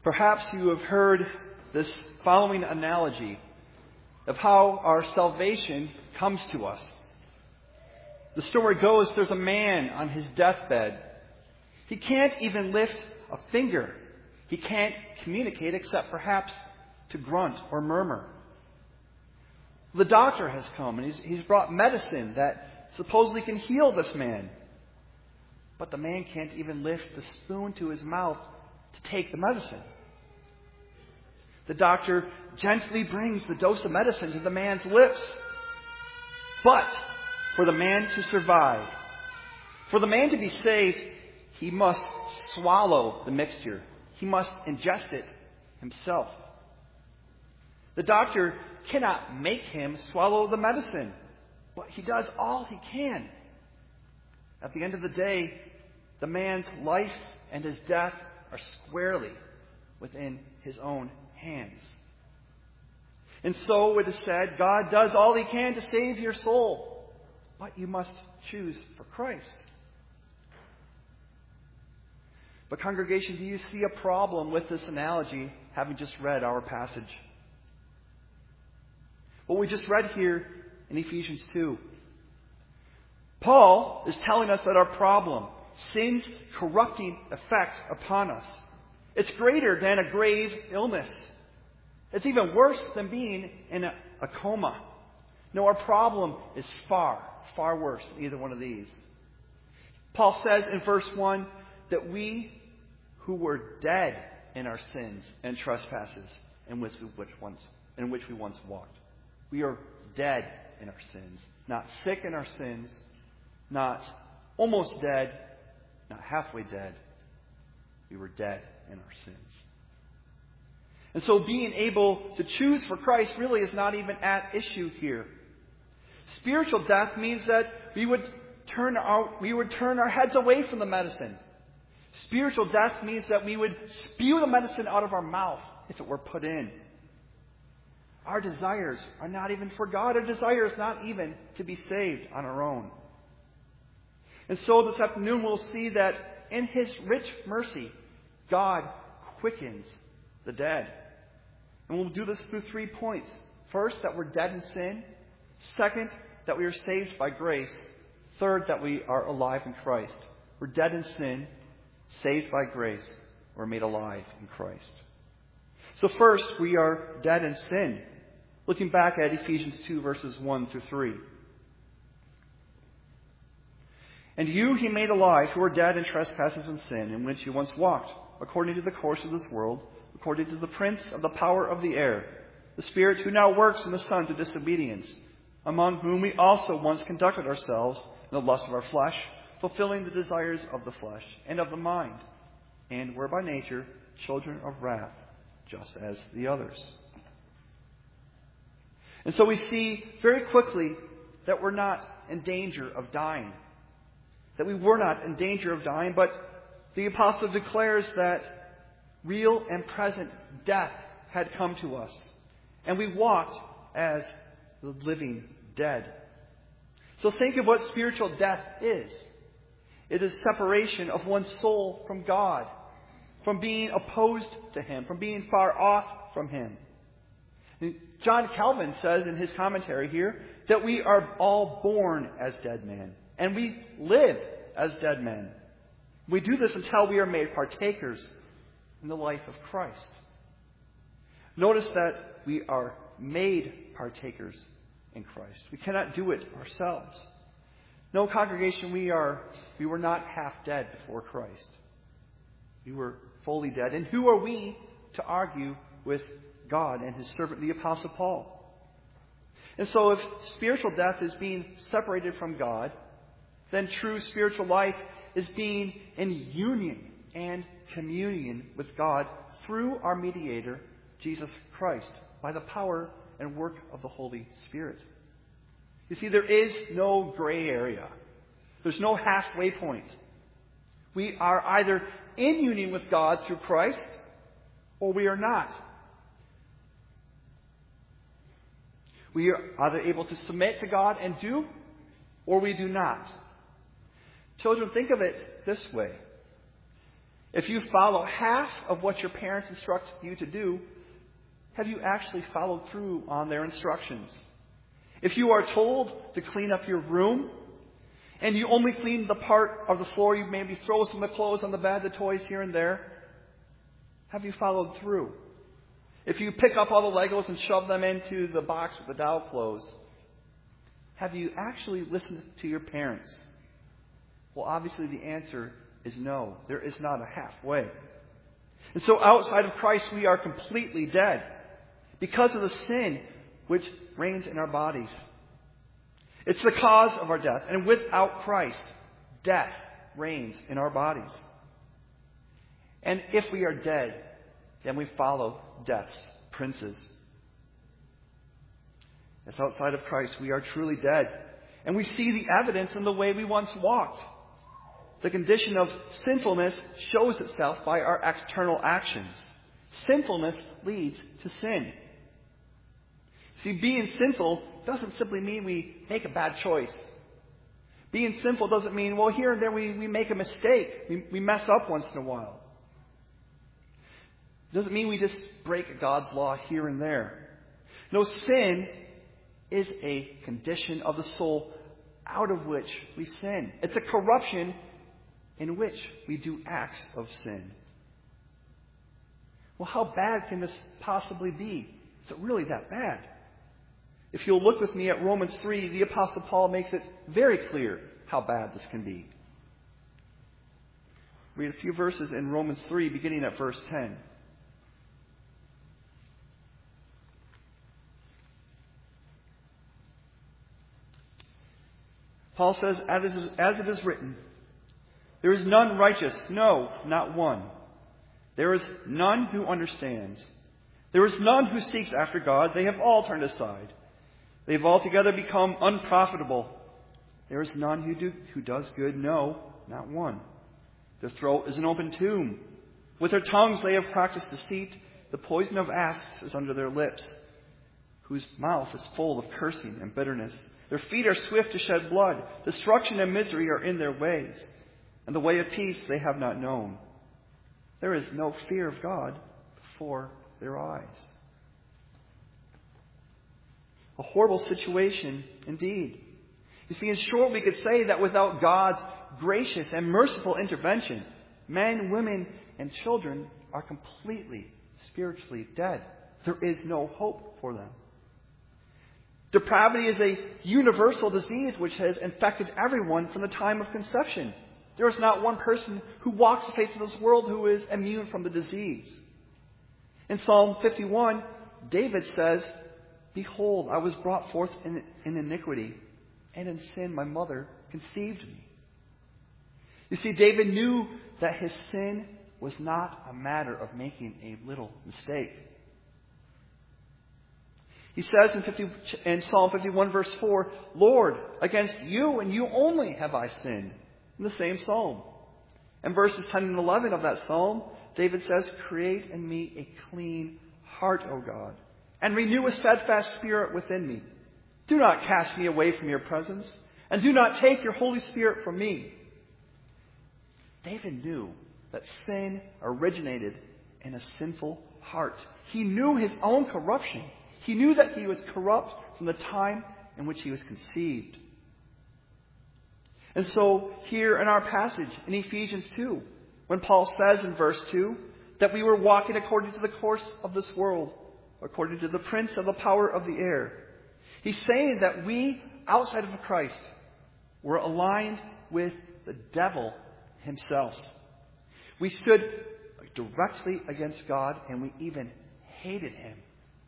Perhaps you have heard this following analogy of how our salvation comes to us. The story goes, there's a man on his deathbed. He can't even lift a finger. He can't communicate except perhaps to grunt or murmur. The doctor has come and he's brought medicine that supposedly can heal this man. But the man can't even lift the spoon to his mouth to take the medicine. The doctor gently brings the dose of medicine to the man's lips. But for the man to survive, for the man to be saved, he must swallow the mixture. He must ingest it himself. The doctor cannot make him swallow the medicine, but he does all he can. At the end of the day, the man's life and his death are squarely within his own hands. And so it is said, God does all He can to save your soul, but you must choose for Christ. But congregation, do you see a problem with this analogy, having just read our passage? What we just read here in Ephesians 2. Paul is telling us that our problem, sin's corrupting effect upon us, it's greater than a grave illness. It's even worse than being in a coma. No, our problem is far, far worse than either one of these. Paul says in verse 1 that we who were dead in our sins and trespasses in which we once walked. We are dead in our sins. Not sick in our sins. Not almost dead. Not halfway dead. We were dead in our sins. And so being able to choose for Christ really is not even at issue here. Spiritual death means that we would turn our heads away from the medicine. Spiritual death means that we would spew the medicine out of our mouth if it were put in. Our desires are not even for God. Our desire is not even to be saved on our own. And so this afternoon we'll see that in His rich mercy, God quickens the dead. And we'll do this through 3 points. First, that we're dead in sin. Second, that we are saved by grace. Third, that we are alive in Christ. We're dead in sin, saved by grace. We're made alive in Christ. So first, we are dead in sin. Looking back at Ephesians 2, verses 1 through 3. And you He made alive who are dead in trespasses and sin, in which you once walked, according to the course of this world, according to the prince of the power of the air, the spirit who now works in the sons of disobedience, among whom we also once conducted ourselves in the lust of our flesh, fulfilling the desires of the flesh and of the mind, and were by nature children of wrath, just as the others. And so we see very quickly that we're not in danger of dying. That we were not in danger of dying, but the apostle declares that real and present death had come to us. And we walked as the living dead. So think of what spiritual death is. It is separation of one's soul from God, from being opposed to Him, from being far off from Him. John Calvin says in his commentary here that we are all born as dead men, and we live as dead men. We do this until we are made partakers in the life of Christ. Notice that we are made partakers in Christ. We cannot do it ourselves. No, congregation, we were not half dead before Christ. We were fully dead. And who are we to argue with God and His servant, the Apostle Paul? And so if spiritual death is being separated from God, then true spiritual life is being in union and communion with God through our mediator, Jesus Christ, by the power and work of the Holy Spirit. You see, there is no gray area. There's no halfway point. We are either in union with God through Christ, or we are not. We are either able to submit to God and do, or we do not. Children, think of it this way. If you follow half of what your parents instruct you to do, have you actually followed through on their instructions? If you are told to clean up your room, and you only clean the part of the floor, you maybe throw some of the clothes on the bed, the toys here and there, have you followed through? If you pick up all the Legos and shove them into the box with the doll clothes, have you actually listened to your parents? Well, obviously the answer is no. There is not a halfway. And so outside of Christ, we are completely dead because of the sin which reigns in our bodies. It's the cause of our death. And without Christ, death reigns in our bodies. And if we are dead, then we follow death's princes. As outside of Christ, we are truly dead. And we see the evidence in the way we once walked. The condition of sinfulness shows itself by our external actions. Sinfulness leads to sin. See, being sinful doesn't simply mean we make a bad choice. Being sinful doesn't mean, well, here and there we make a mistake. We mess up once in a while. It doesn't mean we just break God's law here and there. No, sin is a condition of the soul out of which we sin. It's a corruption in which we do acts of sin. Well, how bad can this possibly be? Is it really that bad? If you'll look with me at Romans 3, the Apostle Paul makes it very clear how bad this can be. Read a few verses in Romans 3, beginning at verse 10. Paul says, as it is written, there is none righteous, no, not one. There is none who understands. There is none who seeks after God. They have all turned aside. They have altogether become unprofitable. There is none who does good, no, not one. Their throat is an open tomb. With their tongues they have practiced deceit. The poison of asps is under their lips, whose mouth is full of cursing and bitterness. Their feet are swift to shed blood. Destruction and misery are in their ways, and the way of peace they have not known. There is no fear of God before their eyes. A horrible situation indeed. You see, in short, we could say that without God's gracious and merciful intervention, men, women, and children are completely spiritually dead. There is no hope for them. Depravity is a universal disease which has infected everyone from the time of conception. There is not one person who walks the face of this world who is immune from the disease. In Psalm 51, David says, "Behold, I was brought forth in iniquity, and in sin my mother conceived me." You see, David knew that his sin was not a matter of making a little mistake. He says in Psalm 51, verse 4, "Lord, against you and you only have I sinned," in the same psalm. And verses 10 and 11 of that psalm, David says, "Create in me a clean heart, O God, and renew a steadfast spirit within me. Do not cast me away from your presence, and do not take your Holy Spirit from me." David knew that sin originated in a sinful heart. He knew his own corruption. He knew that he was corrupt from the time in which he was conceived. And so here in our passage in Ephesians 2, when Paul says in verse 2 that we were walking according to the course of this world, according to the prince of the power of the air, he's saying that we, outside of Christ, were aligned with the devil himself. We stood directly against God, and we even hated him.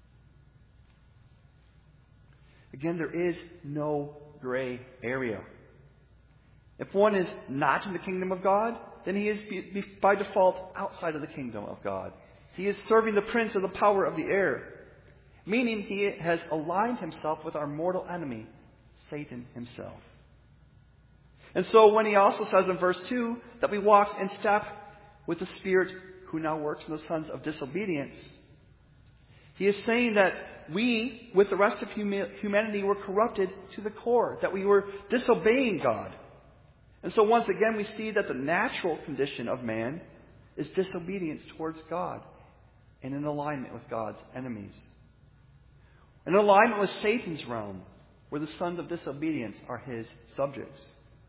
Again, there is no gray area. If one is not in the kingdom of God, then he is by default outside of the kingdom of God. He is serving the prince of the power of the air, meaning he has aligned himself with our mortal enemy, Satan himself. And so when he also says in verse 2 that we walked in step with the Spirit who now works in the sons of disobedience, he is saying that we, with the rest of humanity, were corrupted to the core, that we were disobeying God. And so once again we see that the natural condition of man is disobedience towards God and in alignment with God's enemies. In alignment with Satan's realm, where the sons of disobedience are his subjects.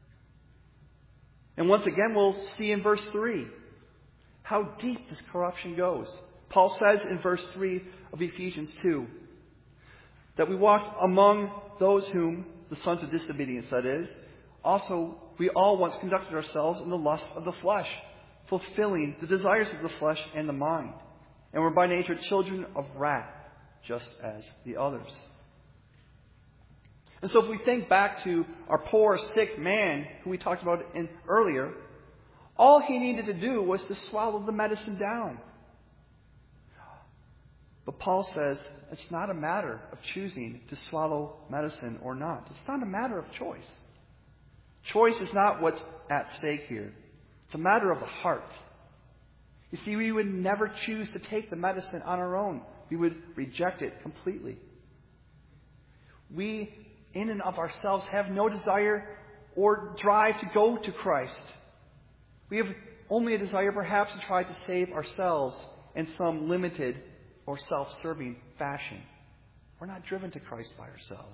And once again, we'll see in verse 3 how deep this corruption goes. Paul says in verse 3 of Ephesians 2 that we walked among those whom, the sons of disobedience that is, also we all once conducted ourselves in the lust of the flesh, fulfilling the desires of the flesh and the mind, and were by nature children of wrath, just as the others. And so if we think back to our poor, sick man who we talked about earlier, all he needed to do was to swallow the medicine down. But Paul says it's not a matter of choosing to swallow medicine or not. It's not a matter of choice. Choice is not what's at stake here. It's a matter of the heart. You see, we would never choose to take the medicine on our own. We would reject it completely. We, in and of ourselves, have no desire or drive to go to Christ. We have only a desire perhaps to try to save ourselves in some limited or self-serving fashion. We're not driven to Christ by ourselves.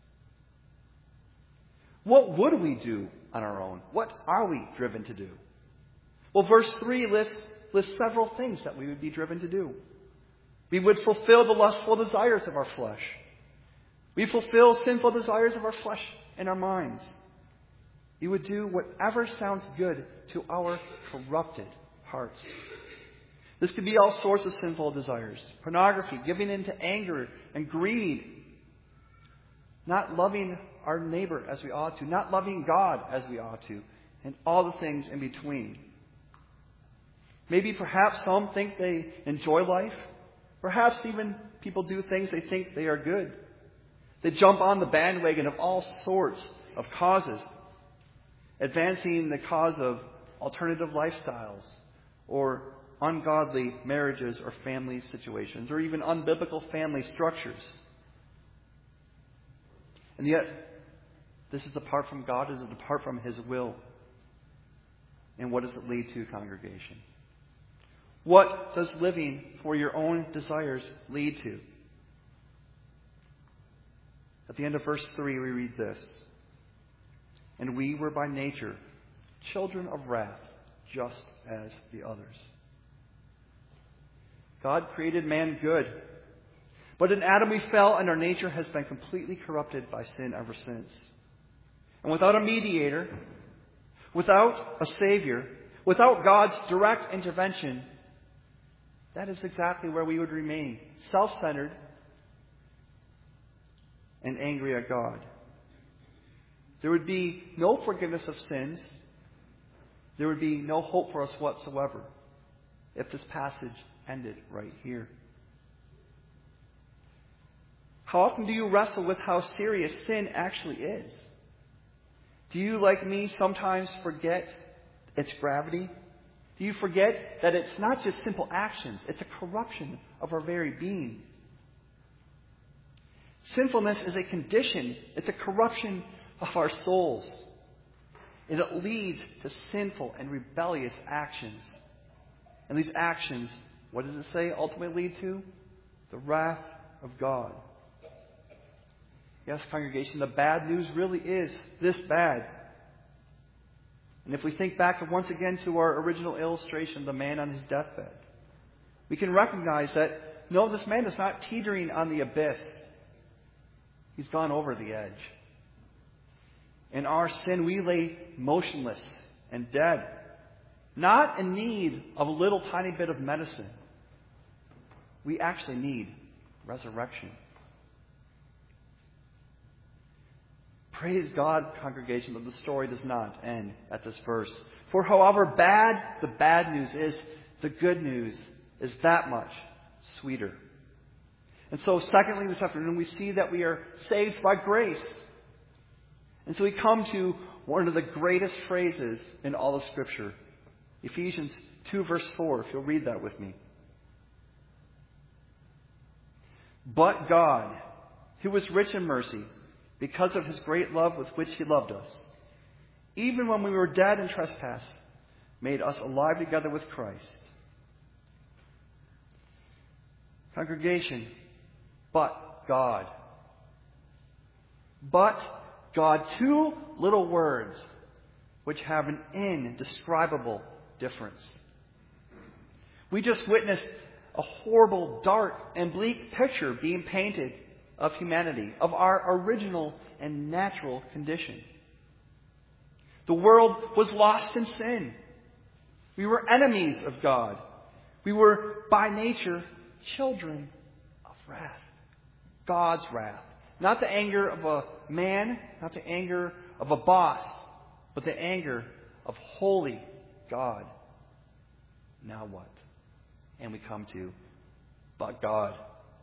What would we do on our own? What are we driven to do? Well, verse 3 lists several things that we would be driven to do. We would fulfill the lustful desires of our flesh. We fulfill sinful desires of our flesh and our minds. We would do whatever sounds good to our corrupted hearts. This could be all sorts of sinful desires. Pornography, giving in to anger and greed. Not loving our neighbor as we ought to. Not loving God as we ought to. And all the things in between. Maybe perhaps some think they enjoy life. Perhaps even people do things they think they are good. They jump on the bandwagon of all sorts of causes. Advancing the cause of alternative lifestyles or ungodly marriages or family situations or even unbiblical family structures. And yet, this is apart from God, is it apart from His will? And what does it lead to, congregation? What does living for your own desires lead to? At the end of verse 3, we read this. And we were by nature children of wrath, just as the others. God created man good. But in Adam we fell, and our nature has been completely corrupted by sin ever since. And without a mediator, without a Savior, without God's direct intervention, that is exactly where we would remain, self-centered and angry at God. There would be no forgiveness of sins. There would be no hope for us whatsoever if this passage ended right here. How often do you wrestle with how serious sin actually is? Do you, like me, sometimes forget its gravity? Do you forget that it's not just simple actions, it's a corruption of our very being? Sinfulness is a condition, it's a corruption of our souls. And it leads to sinful and rebellious actions. And these actions, what does it say ultimately lead to? The wrath of God. Yes, congregation, the bad news really is this bad. And if we think back once again to our original illustration, the man on his deathbed, we can recognize that, no, this man is not teetering on the abyss. He's gone over the edge. In our sin, we lay motionless and dead, not in need of a little tiny bit of medicine. We actually need resurrection. Praise God, congregation, that the story does not end at this verse. For however bad the bad news is, the good news is that much sweeter. And so, secondly, this afternoon, we see that we are saved by grace. And so we come to one of the greatest phrases in all of Scripture. Ephesians 2, verse 4, if you'll read that with me. But God, who was rich in mercy, because of His great love with which He loved us, even when we were dead in trespass, made us alive together with Christ. Congregation, but God. But God. Two little words which have an indescribable difference. We just witnessed a horrible, dark, and bleak picture being painted of humanity, of our original and natural condition. The world was lost in sin. We were enemies of God. We were, by nature, children of wrath. God's wrath. Not the anger of a man, not the anger of a boss, but the anger of holy God. Now what? And we come to, but God.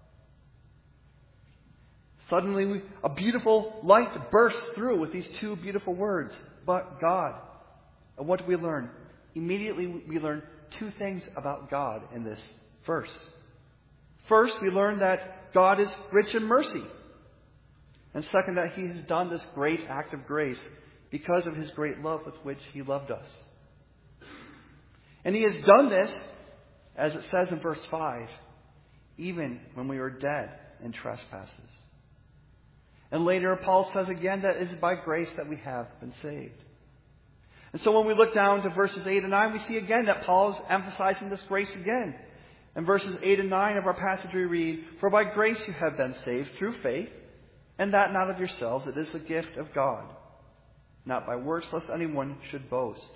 Suddenly, a beautiful light bursts through with these two beautiful words, but God. And what do we learn? Immediately, we learn two things about God in this verse. First, we learn that God is rich in mercy. And second, that He has done this great act of grace because of His great love with which He loved us. And He has done this, as it says in verse 5, even when we were dead in trespasses. And later, Paul says again that it is by grace that we have been saved. And so when we look down to verses 8 and 9, we see again that Paul is emphasizing this grace again. In verses 8 and 9 of our passage we read, "For by grace you have been saved through faith, and that not of yourselves, it is the gift of God, not by works, lest anyone should boast."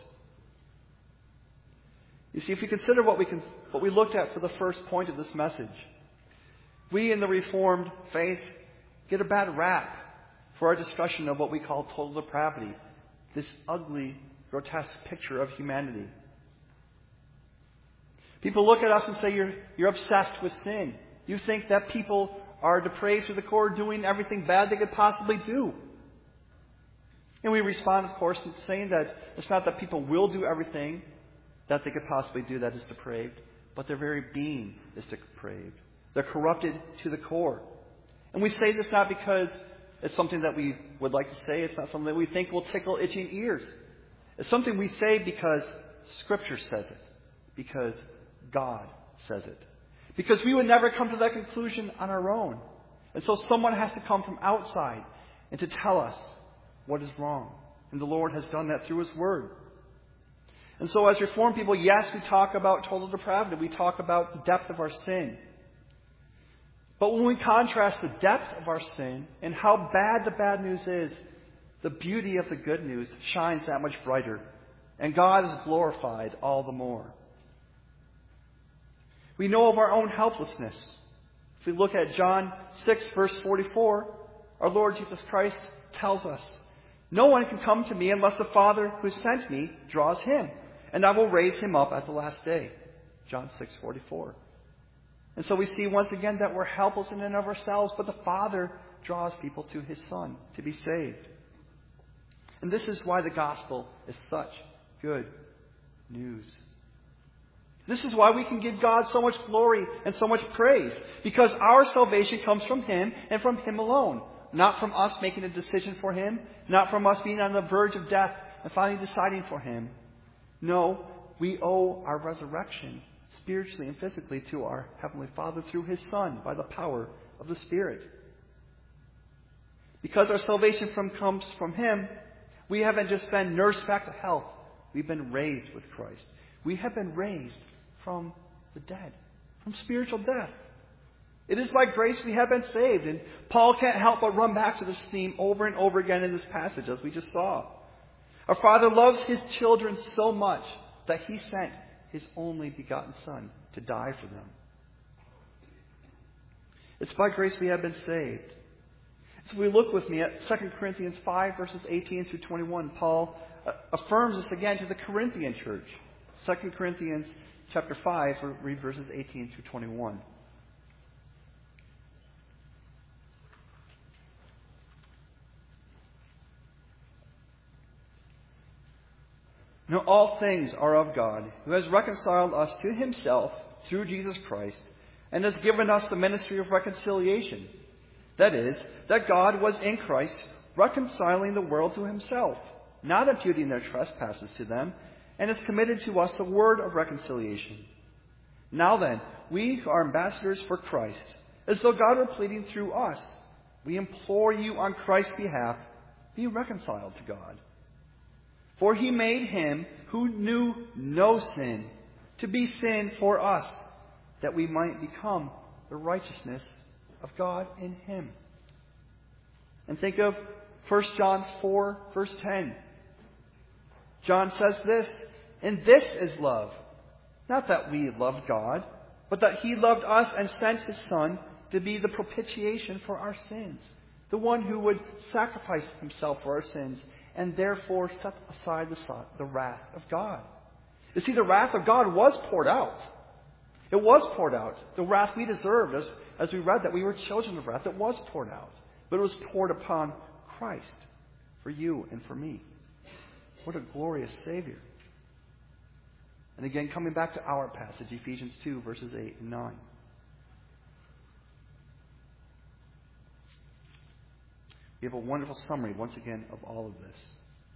You see, if you consider what we looked at for the first point of this message, we in the Reformed faith get a bad rap for our discussion of what we call total depravity, this ugly, grotesque picture of humanity. People look at us and say, you're obsessed with sin. You think that people are depraved to the core, doing everything bad they could possibly do. And we respond, of course, saying that it's not that people will do everything that they could possibly do that is depraved, but their very being is depraved. They're corrupted to the core. And we say this not because it's something that we would like to say. It's not something that we think will tickle itching ears. It's something we say because Scripture says it. Because God says it. Because we would never come to that conclusion on our own. And so someone has to come from outside and to tell us what is wrong. And the Lord has done that through His Word. And so as Reformed people, yes, we talk about total depravity. We talk about the depth of our sin. But when we contrast the depth of our sin and how bad the bad news is, the beauty of the good news shines that much brighter. And God is glorified all the more. We know of our own helplessness. If we look at John 6, verse 44, our Lord Jesus Christ tells us, "No one can come to me unless the Father who sent me draws him, and I will raise him up at the last day." John 6:44. And so we see once again that we're helpless in and of ourselves, but the Father draws people to His Son to be saved. And this is why the gospel is such good news. This is why we can give God so much glory and so much praise. Because our salvation comes from Him and from Him alone. Not from us making a decision for Him. Not from us being on the verge of death and finally deciding for Him. No, we owe our resurrection spiritually and physically to our Heavenly Father through His Son by the power of the Spirit. Because our salvation comes from Him, we haven't just been nursed back to health. We've been raised with Christ. We have been raised from the dead, from spiritual death. It is by grace we have been saved. And Paul can't help but run back to this theme over and over again in this passage, as we just saw. Our Father loves His children so much that He sent His only begotten Son to die for them. It's by grace we have been saved. So we look with me at 2 Corinthians 5, verses 18 through 21. Paul affirms this again to the Corinthian church. 2 Corinthians chapter 5, read verses 18 through 21. Now all things are of God, who has reconciled us to Himself through Jesus Christ, and has given us the ministry of reconciliation. That is, that God was in Christ, reconciling the world to Himself, not imputing their trespasses to them, and has committed to us the word of reconciliation. Now then, we are ambassadors for Christ, as though God were pleading through us. We implore you on Christ's behalf, be reconciled to God. For he made him who knew no sin to be sin for us, that we might become the righteousness of God in him. And think of 1 John 4, verse 10. John says this, and this is love. Not that we loved God, but that he loved us and sent his Son to be the propitiation for our sins. The one who would sacrifice himself for our sins and therefore set aside the wrath of God. You see, the wrath of God was poured out. It was poured out. The wrath we deserved, as we read that we were children of wrath, it was poured out. But it was poured upon Christ for you and for me. What a glorious Savior. And again, coming back to our passage, Ephesians 2, verses 8 and 9. We have a wonderful summary, once again, of all of this.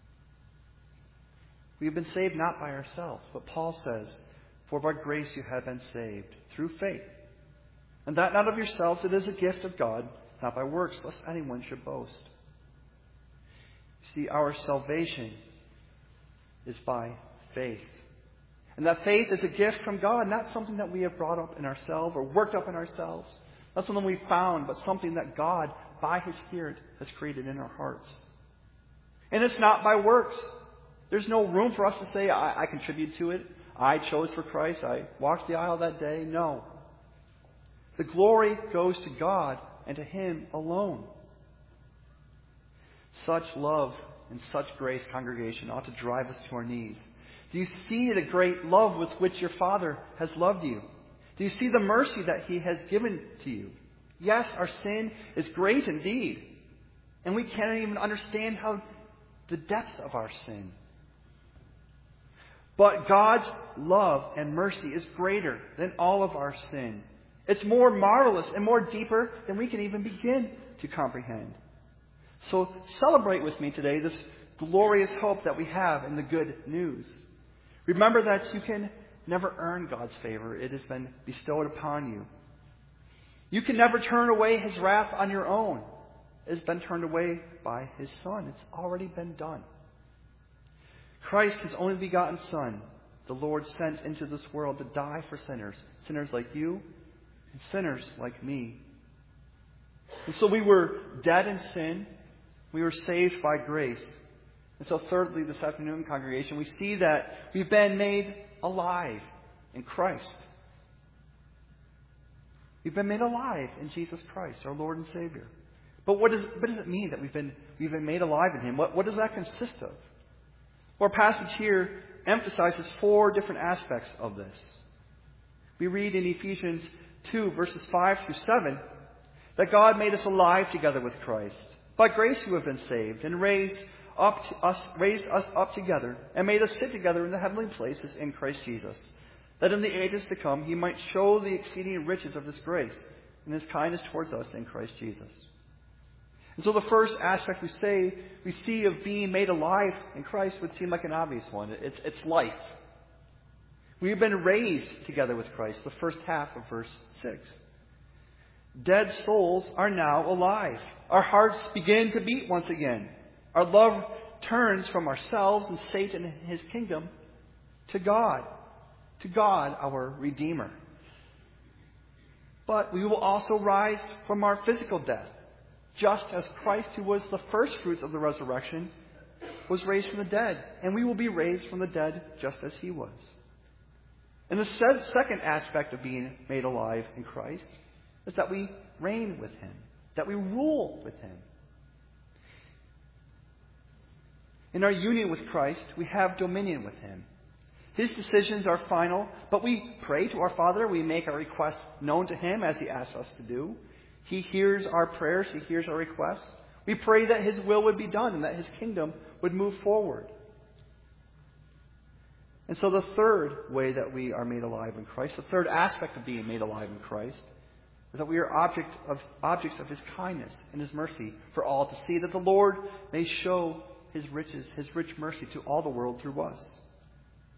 We have been saved not by ourselves, but Paul says, for by grace you have been saved, through faith. And that not of yourselves, it is a gift of God, not by works, lest anyone should boast. You see, our salvation is by faith. And that faith is a gift from God, not something that we have brought up in ourselves or worked up in ourselves. Not something we found, but something that God, by his Spirit, has created in our hearts. And it's not by works. There's no room for us to say, I contribute to it. I chose for Christ. I walked the aisle that day. No. The glory goes to God and to him alone. Such love and such grace, congregation, ought to drive us to our knees. Do you see the great love with which your Father has loved you? Do you see the mercy that he has given to you? Yes, our sin is great indeed. And we can't even understand how the depths of our sin. But God's love and mercy is greater than all of our sin. It's more marvelous and more deeper than we can even begin to comprehend. So celebrate with me today this glorious hope that we have in the good news. Remember that you can never earn God's favor. It has been bestowed upon you. You can never turn away his wrath on your own. It has been turned away by his Son. It's already been done. Christ, his only begotten Son, the Lord sent into this world to die for sinners. Sinners like you and sinners like me. And so we were dead in sin. We were saved by grace. And so thirdly, this afternoon, congregation, we see that we've been made alive in Christ. We've been made alive in Jesus Christ, our Lord and Savior. But what does it mean that we've been made alive in him? What does that consist of? Our passage here emphasizes 4 different aspects of this. We read in Ephesians 2, verses 5 through 7, that God made us alive together with Christ. By grace you have been saved, and raised us up together, and made us sit together in the heavenly places in Christ Jesus, that in the ages to come he might show the exceeding riches of his grace and his kindness towards us in Christ Jesus. And so the first aspect we see of being made alive in Christ would seem like an obvious one. It's life. We've been raised together with Christ, the first half of verse 6. Dead souls are now alive. Our hearts begin to beat once again. Our love turns from ourselves and Satan and his kingdom to God, our Redeemer. But we will also rise from our physical death, just as Christ, who was the first fruits of the resurrection, was raised from the dead. And we will be raised from the dead just as he was. And the second aspect of being made alive in Christ is that we reign with him, that we rule with him. In our union with Christ, we have dominion with him. His decisions are final, but we pray to our Father. We make our requests known to him as he asks us to do. He hears our prayers. He hears our requests. We pray that his will would be done and that his kingdom would move forward. And so the third way that we are made alive in Christ, the third aspect of being made alive in Christ, is that we are objects of his kindness and his mercy for all to see, that the Lord may show his riches, his rich mercy to all the world through us.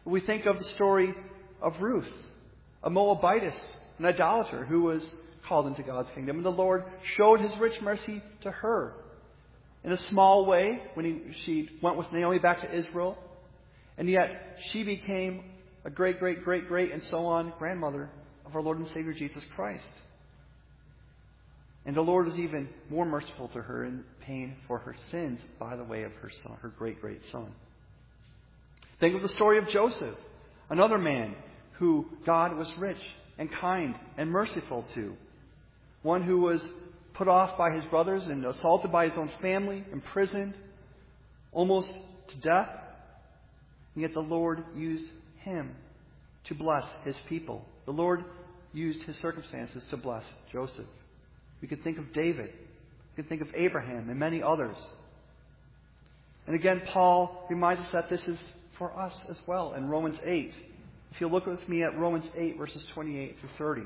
We think of the story of Ruth, a Moabitess, an idolater who was called into God's kingdom. And the Lord showed his rich mercy to her in a small way when she went with Naomi back to Israel. And yet she became a great, and so on grandmother of our Lord and Savior Jesus Christ. And the Lord is even more merciful to her in paying for her sins by the way of her son, her great son. Think of the story of Joseph, another man who God was rich and kind and merciful to. One who was put off by his brothers and assaulted by his own family, imprisoned, almost to death. And yet the Lord used him to bless his people. The Lord used his circumstances to bless Joseph. We could think of David. We could think of Abraham and many others. And again, Paul reminds us that this is for us as well in Romans 8. If you'll look with me at Romans 8, verses 28 through 30.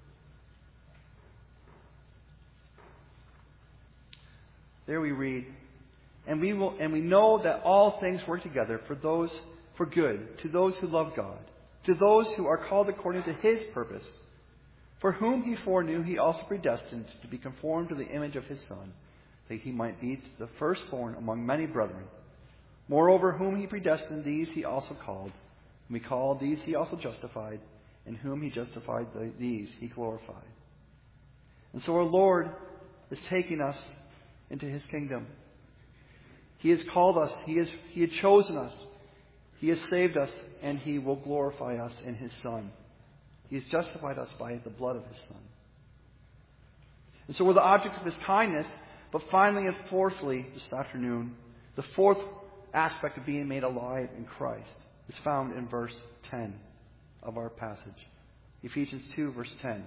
There we read, And we know that all things work together for good, to those who love God, to those who are called according to his purpose. For whom he foreknew, he also predestined to be conformed to the image of his Son, that he might be the firstborn among many brethren. Moreover, whom he predestined, these he also called. Whom he called, these he also justified. And whom he justified, these he glorified. And so our Lord is taking us into his kingdom. He has called us. He has chosen us. He has saved us, and he will glorify us in his Son. He has justified us by the blood of his Son. And so we're the objects of his kindness. But finally and fourthly, this afternoon, the fourth aspect of being made alive in Christ is found in verse 10 of our passage. Ephesians 2, verse 10.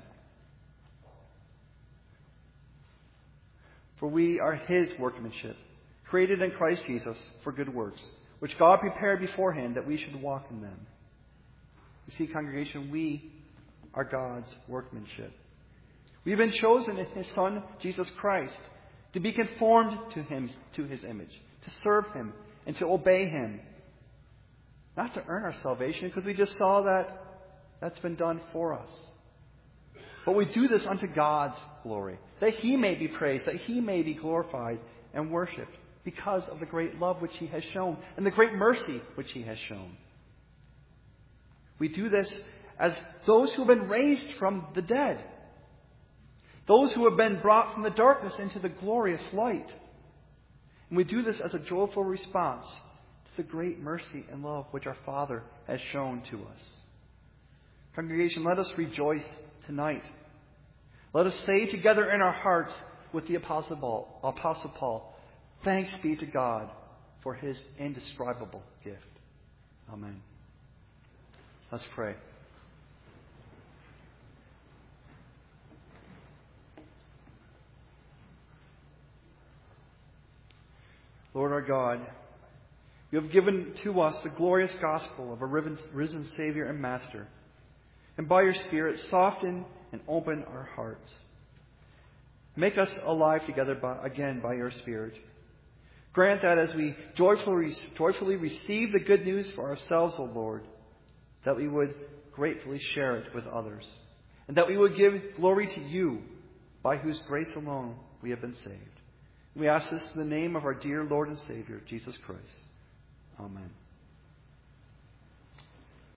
For we are his workmanship, created in Christ Jesus for good works, which God prepared beforehand that we should walk in them. You see, congregation, we are God's workmanship. We've been chosen in his Son, Jesus Christ, to be conformed to him, to his image, to serve him, and to obey him. Not to earn our salvation, because we just saw that that's been done for us. But we do this unto God's glory, that he may be praised, that he may be glorified and worshipped, because of the great love which he has shown, and the great mercy which he has shown. We do this as those who have been raised from the dead, those who have been brought from the darkness into the glorious light. And we do this as a joyful response to the great mercy and love which our Father has shown to us. Congregation, let us rejoice tonight. Let us say together in our hearts with the Apostle Paul, thanks be to God for his indescribable gift. Amen. Let's pray. Lord our God, you have given to us the glorious gospel of a risen Savior and Master. And by your Spirit, soften and open our hearts. Make us alive together again by your Spirit. Grant that as we joyfully receive the good news for ourselves, O Lord, that we would gratefully share it with others. And that we would give glory to you, by whose grace alone we have been saved. We ask this in the name of our dear Lord and Savior, Jesus Christ. Amen.